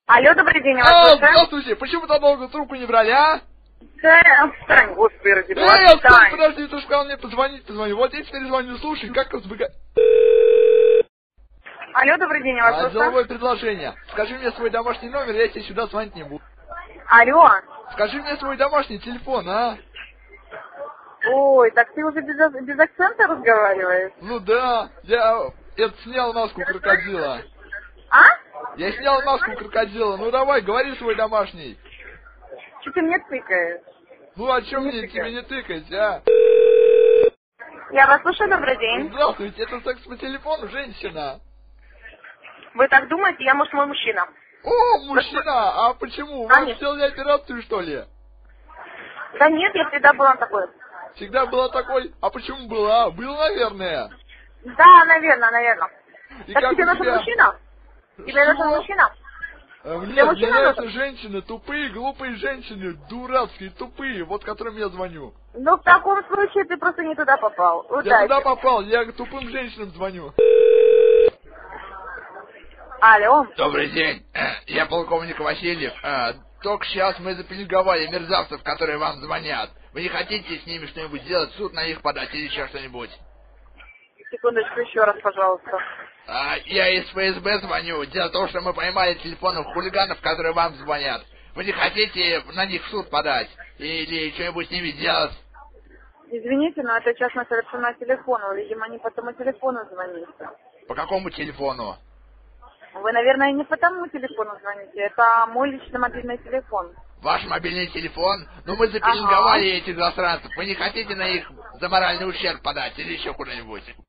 Алло, добрый день, вас слушаю. Здравствуйте, почему так долго трубку не брали, а? Отстань, господи, ради бога, Отстань, отстань. подожди, ты же сказал мне позвонить. Вот я теперь звоню, слушай, как разбегать. Алло, добрый день, вас слушаю. Деловое предложение. Скажи мне свой домашний номер, я тебе сюда звонить не буду. Алло. Скажи мне свой домашний телефон, а? Ой, так ты уже без акцента разговариваешь? Ну да, я снял маску крокодила. А? Я снял маску крокодила, ну давай, говори свой домашний. Что ты мне тыкаешь? Ну а чем мне тебе не тыкать, а? Я вас слушаю, добрый день. Здравствуйте, это секс по телефону, женщина. Вы так думаете, я, может, мой мужчина? О, мужчина, а почему? Вы Конечно. сделали операцию, что ли? Да нет, я всегда была такой. Всегда была такой? А почему была? Был, наверное. Да, наверное. И Так как тебе у нужен тебя? мужчина? Тебе нужен Что? мужчина? Мне мужчина нравятся нужен? женщины, тупые, глупые женщины, дурацкие, тупые, вот которым я звоню. Ну, в таком случае ты просто не туда попал. Я Удачи. туда попал, я к тупым женщинам звоню. Алло. Добрый день, я полковник Васильев. Только сейчас мы запеленговали мерзавцев, которые вам звонят. Вы не хотите с ними что-нибудь сделать, суд на них подать или еще что-нибудь? Секундочку, еще раз, пожалуйста. Я из ФСБ звоню. Дело в том, что мы поймали телефонных хулиганов, которые вам звонят. Вы не хотите на них в суд подать? Или что-нибудь с ними делать? Извините, но это частно совершенно телефону. Видимо, не по тому телефону звоните. По какому телефону? Вы, наверное, не по тому телефону звоните. Это мой личный мобильный телефон. Ваш мобильный телефон? Ну мы запеленговали этих засранцев. Вы не хотите на их за моральный ущерб подать или еще куда-нибудь?